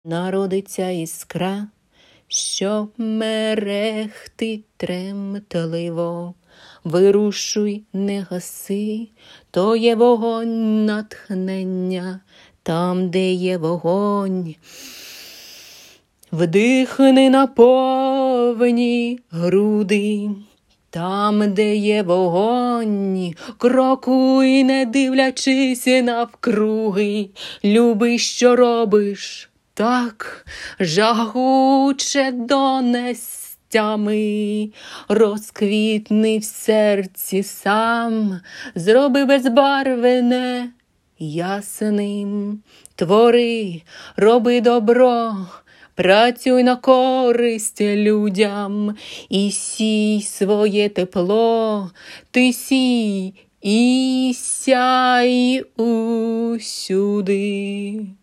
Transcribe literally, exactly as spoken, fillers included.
Народиться іскра, що мерехтить тремтливо. Вирушуй, не гаси, то є вогонь натхнення. Там, де є вогонь, вдихни на повні груди. Там, де є вогонь, крокуй, не дивлячись навкруги. Люби, що робиш, так жагуче до нестями. Розквітни в серці сам, зроби безбарвене ясним. Твори, роби добро, працюй на користь людям і сій своє тепло, ти сій і сяй усюди.